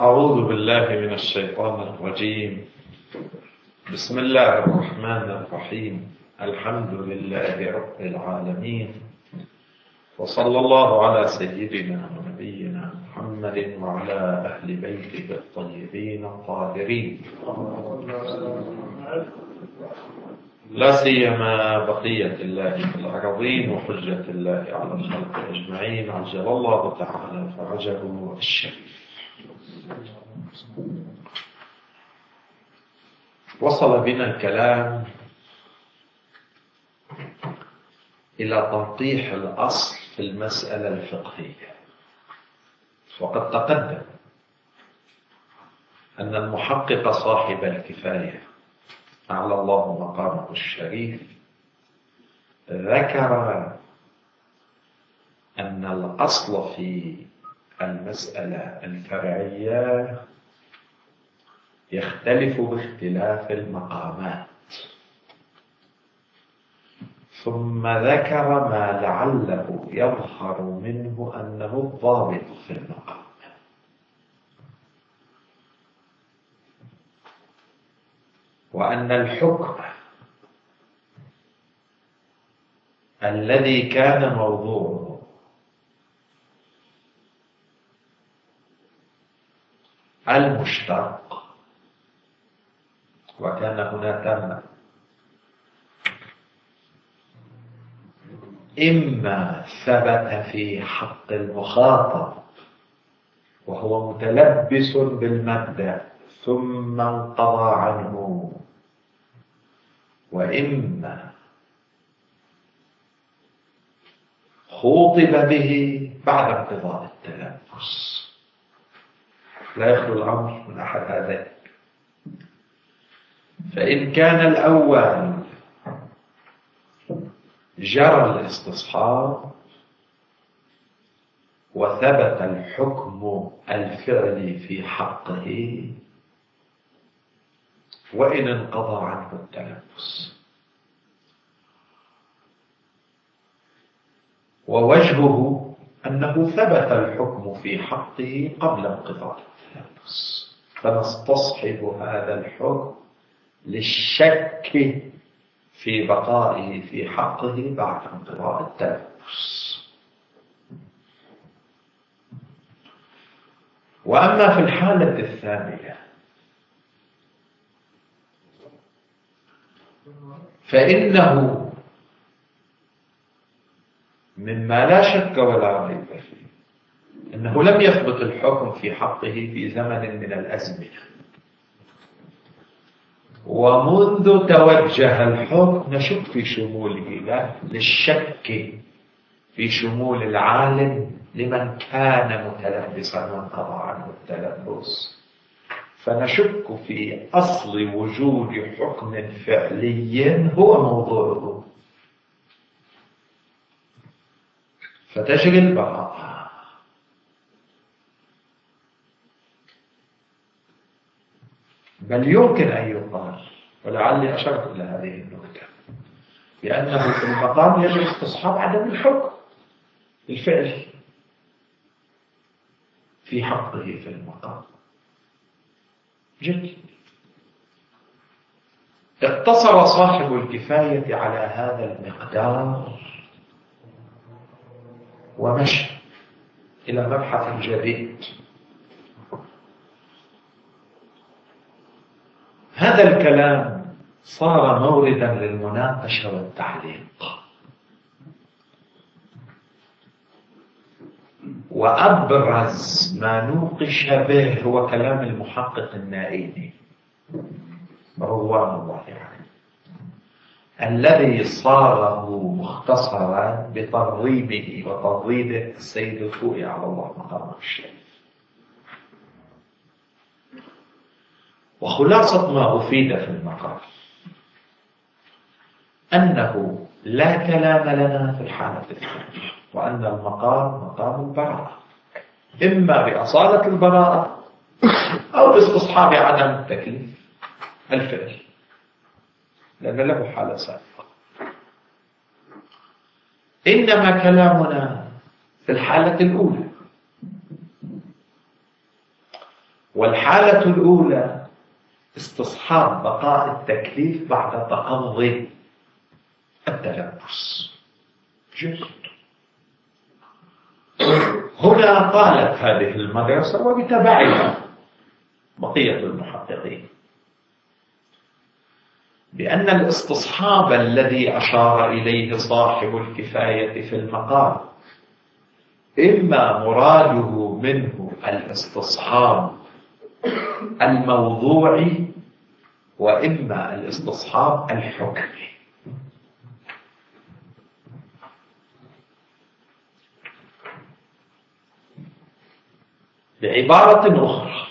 أعوذ بالله من الشيطان الرجيم. بسم الله الرحمن الرحيم. الحمد لله رب العالمين، وصلى الله على سيدنا ونبينا محمد وعلى أهل بيته الطيبين الطاهرين، لا سيما بقية الله في الأرضين وحجة الله على الخلق أجمعين، عجل الله تعالى فرجه الشريف. وصل بنا الكلام إلى تنقيح الأصل في المسألة الفقهية، وقد تقدم أن المحقق صاحب الكفاية أعلى الله مقامه الشريف ذكر أن الأصل في المسألة الفرعية يختلف باختلاف المقامات، ثم ذكر ما لعله يظهر منه أنه الضابط في المقام، وأن الحكم الذي كان موضوعه المشتق، وكان هنا تم إما ثبت في حق المخاطب وهو متلبس بالمبدأ ثم انقضى عنه، وإما خوطب به بعد انقضاء التلبس. لا يخلو الأمر من أحد هذين. فإن كان الأول جرى الاستصحاب وثبت الحكم الفعلي في حقه وإن انقضى عنه التلبس، ووجهه أنه ثبت الحكم في حقه قبل انقضاء التلبس، فنستصحب هذا الحكم للشك في بقائه في حقه بعد انقضاء التلبس. وأما في الحالة الثانية فإنه مما لا شك ولا ريب فيه أنه لم يثبت الحكم في حقه في زمن من الأزمنة، ومنذ توجه الحكم نشك في شموله، لا للشك في شمول العالم لمن كان متلبسا وانقضى عنه التلبس، فنشك في أصل وجود حكم فعلي هو موضوعه، فتجري البراءة. بل يمكن أن يقال، ولعلي أشرت إلى هذه النقطة، بأنه في المقام يجب استصحاب عدم الحكم الفعلي في حقه في المقام. جد اقتصر صاحب الكفاية على هذا المقدار ومشى إلى مبحث جديد. هذا الكلام صار موردا للمناقشة والتعليق، وأبرز ما نوقش به هو كلام المحقق النائيني رضوان الله عليه، الذي صاره مختصرا بترغيبه وترغيبه السيد الخوئي على الله مقامه الشريف. وخلاصة ما أفيد في المقام أنه لا كلام لنا في الحالة الثانية، وأن المقام مقام البراءة، إما بأصالة البراءة أو باستصحاب عدم التكليف الفعلي، لأن له حالة سابقة. إنما كلامنا في الحالة الأولى، والحالة الأولى استصحاب بقاء التكليف بعد تقضي التلبس. جزء هنا قالت هذه المدرسة وبتبعها بقية المحققين بأن الاستصحاب الذي أشار إليه صاحب الكفاية في المقام إما مراده منه الاستصحاب الموضوعي وإما الاستصحاب الحكمي. بعبارة أخرى،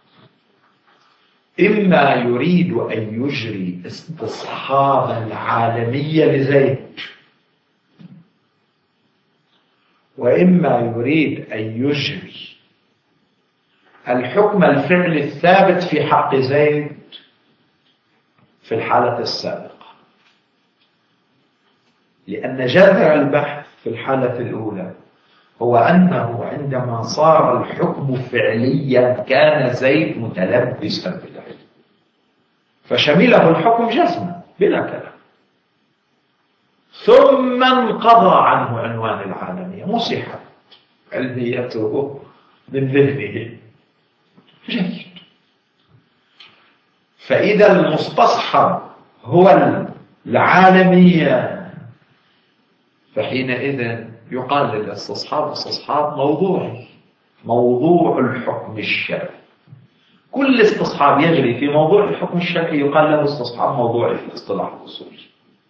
إما يريد أن يجري استصحاب العالمية لزيد، وإما يريد أن يجري الحكم الفعلي الثابت في حق زيد في الحالة السابقة، لأن جذر البحث في الحالة الأولى هو أنه عندما صار الحكم فعليا كان زيد متلبسا بالعلم، فشمله الحكم جزما بلا كلام، ثم انقضى عنه عنوان العالمية، مسحت علميته من ذهنه. جيد. فإذا المستصحب هو العالمية فحينئذ يقال للاستصحاب استصحاب موضوعي، موضوع الحكم الشرعي. كل استصحاب يجري في موضوع الحكم الشرعي يقال له استصحاب موضوعي في الاصطلاح الأصولي.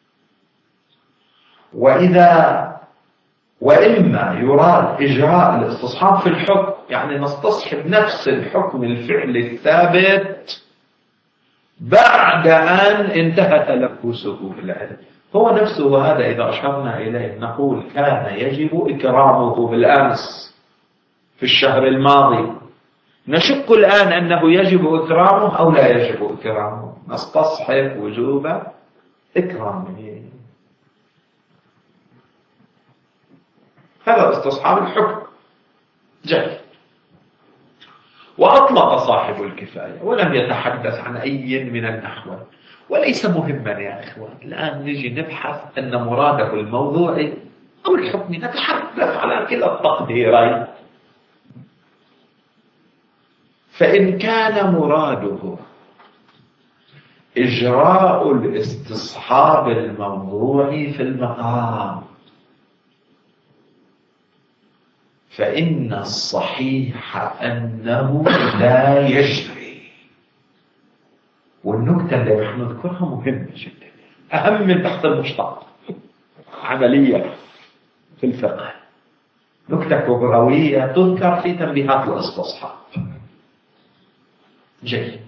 وإما يراد إجراء الاستصحاب في الحكم، يعني نستصحب نفس الحكم الفعلي الثابت بعد أن انتهى تلبسه بالعلم. هو نفسه هذا إذا أشرنا إليه نقول كان يجب إكرامه بالأمس في الشهر الماضي، نشك الآن أنه يجب إكرامه أو لا يجب إكرامه، نستصحب وجوب إكرامه. هذا استصحاب الحكم. جيد. وأطلق صاحب الكفاية ولم يتحدث عن أي من الأحوال، وليس مهما يا إخوان الآن نجي نبحث أن مراده الموضوعي أو الحكمي، نتحدث على كلا التقديرين. فإن كان مراده إجراء الاستصحاب الموضوعي في المقام فإن الصحيح أنه لا يجري. والنكتة اللي نحن نذكرها مهمة جدا، أهم من بحث المشتق عملية في الفقه، نكتة كبروية تذكر في تنبيهات الاستصحاب. جيد.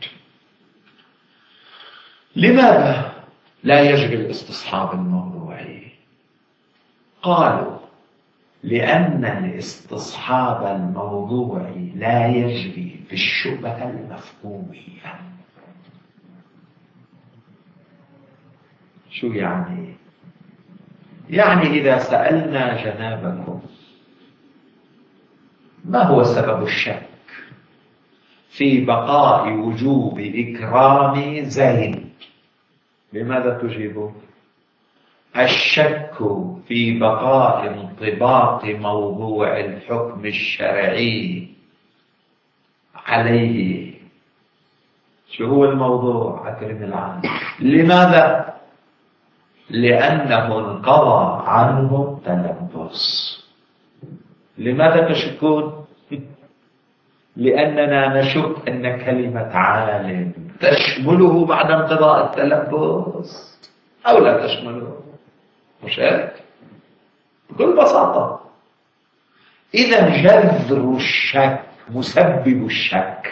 لماذا لا يجري الاستصحاب الموضوعي؟ قالوا لأن الاستصحاب الموضوعي لا يجري في الشبهة المفهومية. شو يعني؟ يعني إذا سألنا جنابكم ما هو سبب الشك في بقاء وجوب إكرام زيد، لماذا تجيبون؟ الشك في بقاء انطباق موضوع الحكم الشرعي عليه. شو هو الموضوع؟ أكرم العالم. لماذا؟ لأنه انقضى عنه التلبس. لماذا تشكون؟ لأننا نشك أن كلمة عالم تشمله بعد انقضاء التلبس أو لا تشمله. مش هيك؟ بكل بساطة. إذا جذر الشك، مسبب الشك،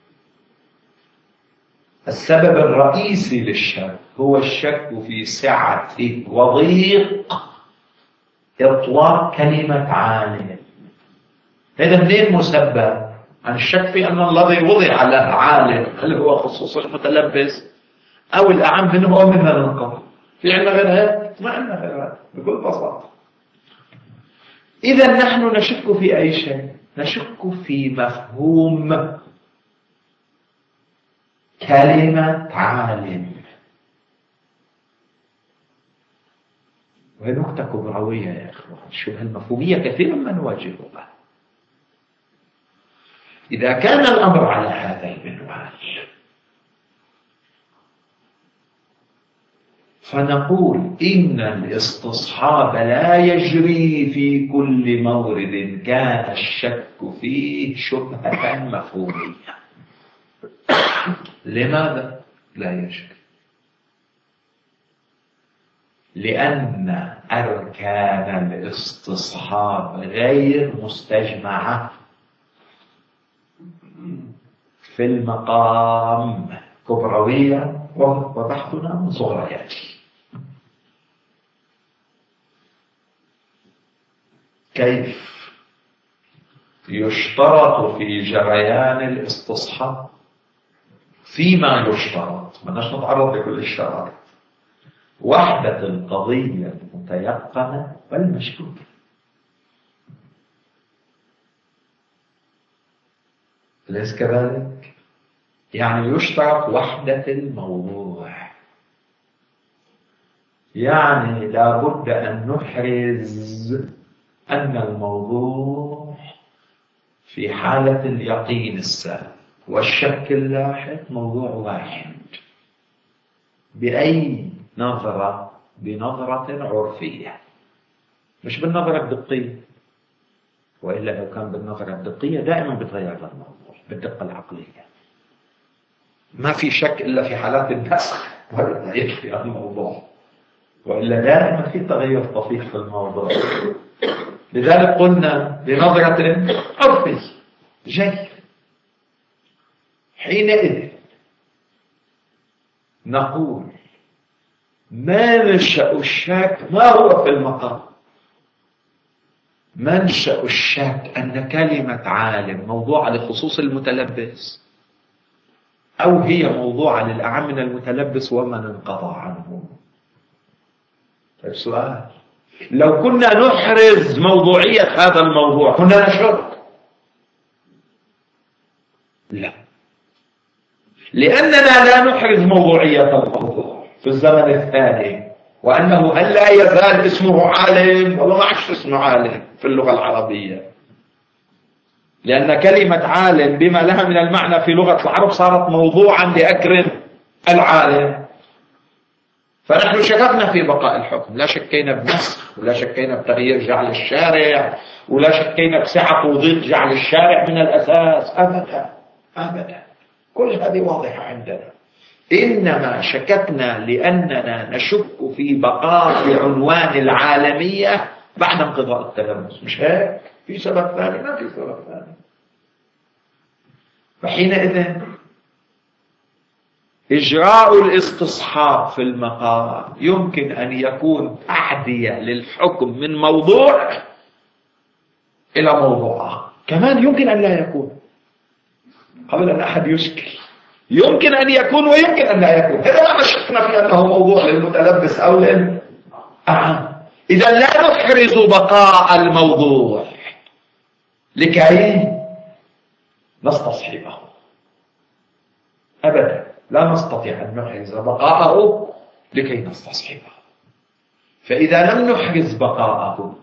السبب الرئيسي للشك هو الشك في سعة وضيق إطلاق كلمة عالم. هذا منين مسبب؟ عن الشك في أن الذي وضع على عالم هل هو خصوص المتلبس أو الأعم منه أو من الانقاذ؟ في عندنا غير هذا؟ ما عندنا غير هذا بكل بساطة. إذا نحن نشك في أي شيء؟ نشك في مفهوم كلمة عالم. وهي نقطة كبروية يا إخوان، الشبهة المفهومية كثيرا ما نواجهها. إذا كان الأمر على هذا المنوال فنقول إن الاستصحاب لا يجري في كل مورد كان الشك فيه شبهة مفهومية. لماذا لا يجري؟ لأن أركان الاستصحاب غير مستجمعة في المقام كبروية، وبحثنا من صغرياته. كيف يشترط في جريان الاستصحاب فيما يشترط، بدناش نتعرض لكل الشرائط، وحدة القضية المتيقنة والمشكوكة. أليس كذلك؟ يعني يشترط وحدة الموضوع، يعني لابد أن نحرز أن الموضوع في حالة اليقين السابق والشك اللاحق موضوع واحد، بأي نظرة؟ بنظرة عرفية، مش بالنظرة الدقية، وإلا لو كان بالنظرة الدقية دائما بتغير الموضوع بالدقة العقلية. ما في شك إلا في حالات النسخ ولا يكفي الموضوع، وإلا دائما في تغير طفيف في الموضوع. لذلك قلنا بنظرة عرفية جيد. حينئذ نقول منشأ الشك ما هو في المقام؟ منشأ الشك أن كلمة عالم موضوعة لخصوص المتلبس، أو هي موضوعة للأعم من المتلبس ومن انقضى عنه. السؤال لو كنا نحرز موضوعية هذا الموضوع كنا نشك؟ لا، لأننا لا نحرز موضوعية الموضوع في الزمن الثاني، وأنه هل لا يزال اسمه عالم؟ والله ما عادش اسمه عالم في اللغة العربية، لأن كلمة عالم بما لها من المعنى في لغة العرب صارت موضوعا لأكرم العالم. فنحن شككنا في بقاء الحكم، لا شكينا بنسخ، ولا شكينا بتغيير جعل الشارع، ولا شكينا بسعة وضيق جعل الشارع من الأساس، أبدا أبدا، كل هذه واضحة عندنا. إنما شككنا لأننا نشك في بقاء عنوان العالمية بعد انقضاء التلمس، مش هيك؟ في سبب ثاني؟ ما في سبب ثاني. فحينئذ إجراء الاستصحاب في المقام يمكن أن يكون تعدية للحكم من موضوع إلى موضوع، كمان يمكن أن لا يكون، قبل أن أحد يشكل، يمكن أن يكون ويمكن أن لا يكون. إذا ما شكنا في أنه موضوع للمتلبس أو للأعم، إذا لا نحرز بقاء الموضوع لكي نستصحبه أبدا، لا نستطيع أن نحرز بقاءه لكي نستصحبه. فإذا لم نحرز بقاءه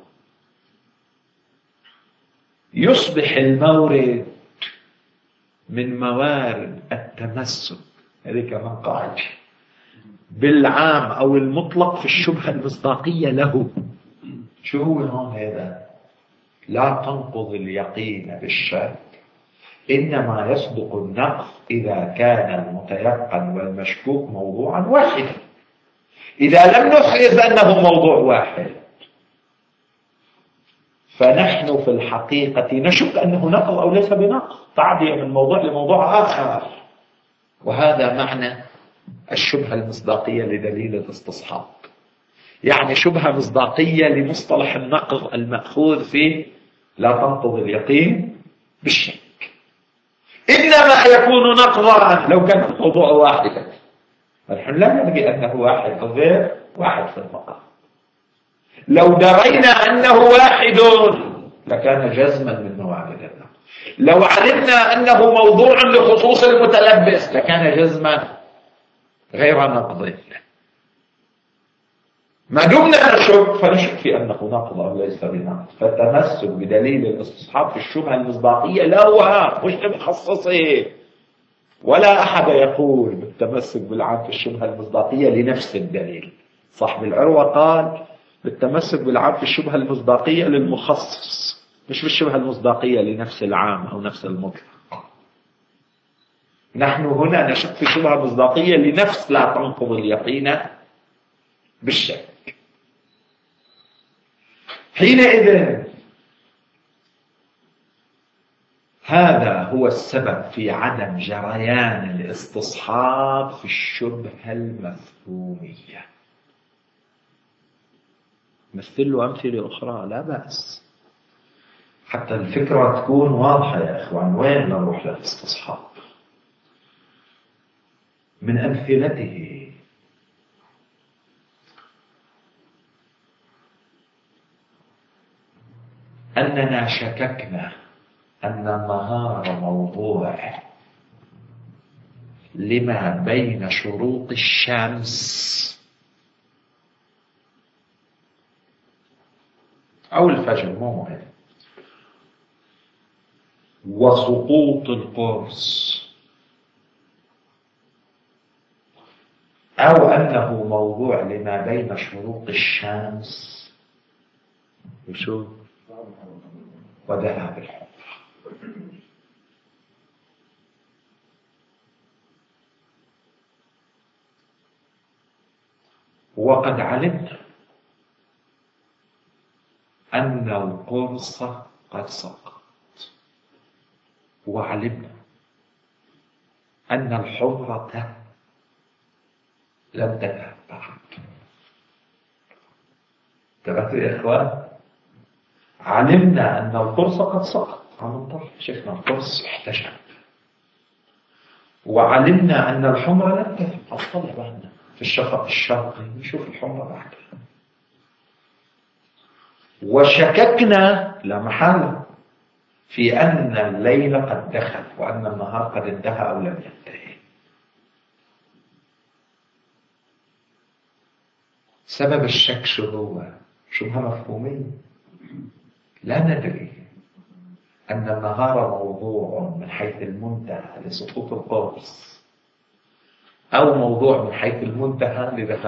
يصبح المورد من موارد التمسك، هذه كمان قاعدة بالعام أو المطلق في الشبهة المصداقية له. شو هو هون هذا؟ لا تنقض اليقين بالشك، إنما يصدق النقض إذا كان المتيقن والمشكوك موضوعا واحدا. إذا لم نحرز أنه موضوع واحد فنحن في الحقيقة نشك أنه نقض أو ليس بنقض، تعدية من موضوع لموضوع آخر. وهذا معنى الشبهة المصداقية لدليل الاستصحاب، يعني شبهة مصداقية لمصطلح النقض المأخوذ في لا تنقض اليقين بالشك. إنما يكون نقضا لو كان الموضوع واحدا، نحن لا نلقي أنه واحد أو غير واحد في المقام. لو درينا أنه واحد لكان جزما من موارد النقض. لو علمنا أنه موضوع لخصوص المتلبس لكان جزما غير نقض. ما دمنا نشك فنشك في أنه نقض أو ليس بنقض. فالتمسك بدليل الاستصحاب في الشبهة المصداقية لا هو مش لمخصصه، ولا أحد يقول بالتمسك بالعام في الشبهة المصداقية لنفس الدليل. صاحب العروة قال بالتمسك بالعام في الشبهة المصداقية للمخصص، مش بالشبهة المصداقية لنفس العام أو نفس المطلق. نحن هنا نشك في شبهة مصداقية لنفس لا تنقض اليقين بالشك. حينئذ هذا هو السبب في عدم جريان الاستصحاب في الشبهة المفهومية. مثل له أمثلة أخرى لا بأس حتى الفكرة تكون واضحة يا إخوان. وين نروح للاستصحاب؟ من أمثلته أننا شككنا أن النهار موضوع لما بين شروق الشمس أو الفجر مو مهم وسقوط القرص، أو أنه موضوع لما بين شروق الشمس وشو وذهاب الحمر. وقد علمنا أن القرص قد سقط، وعلمنا أن الحمرة لم تذهب بعد. تبعتوا يا إخوان؟ علمنا أن القرص قد سقط عن الطرف، شفنا القرص احتجب، وعلمنا أن الحمرة لم تذهب. أطلع بعدنا في الشفق الشرقي نشوف الحمرة بعدها. وشككنا لا محالة في أن الليل قد دخل وأن النهار قد انتهى أو لم ينتهي. سبب الشك شو هو؟ شبهة مفهومية. لا ندري أن النهار موضوع من حيث المنتهى لسقوط القرص، أو موضوع من حيث المنتهى لذهاب